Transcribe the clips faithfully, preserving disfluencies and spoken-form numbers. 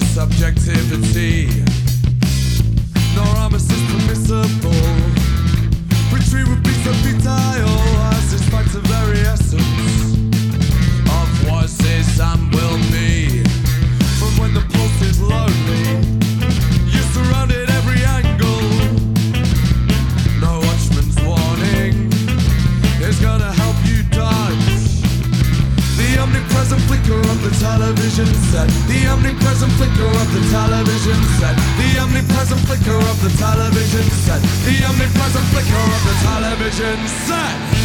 subjectivity, nor armistice permissible. Retreat would be so futile, as despite the very essence of was, is, and will be. From when the pulse is lonely, you're surrounded every angle. No watchman's warning is gonna help you dodge the omnipresent flicker of the television set. The omnipresent flicker of the television set. The omnipresent flicker of the television set. The omnipresent flicker of the television set.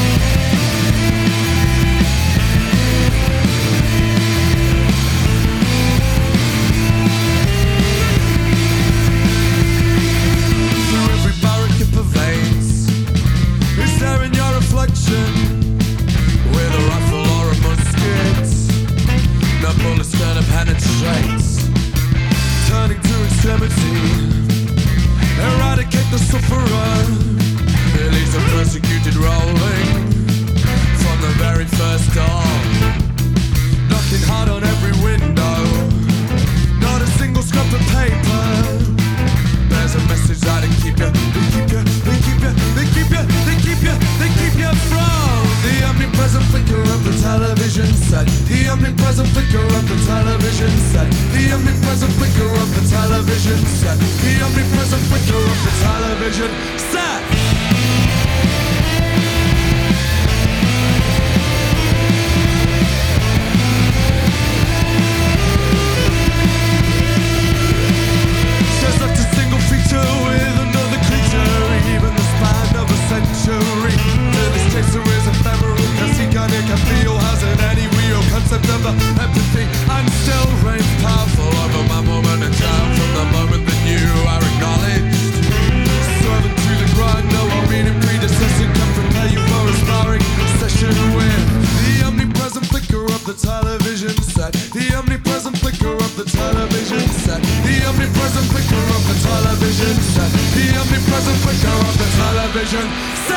With a rifle or a musket, no bullets gonna penetrate. Turning to extremity, eradicate the sufferer. It leaves the persecuted rolling from the very first dawn. Knocking hard on every window, not a single scrap of paper. There's a message that'll keep you, they keep you, they keep you, they keep you, they keep you, they keep you from the omnipresent flicker of the television set. The omnipresent flicker of the television set. The omnipresent flicker of the television set. The omnipresent flicker of the television set. With another creature, even the span of a century. To this chaser is ephemeral, cause he can, he can feel, hasn't any real concept of empathy, and still reigns powerful over man, woman, and child from the moment that you are acknowledged. Servant to the grind, no meaning predecessor can prepare you for a sparring session with the omnipresent flicker of the television set. The omnipresent flicker of the television set. The omnipresent flicker of the television set. The omnipresent flicker of the television set.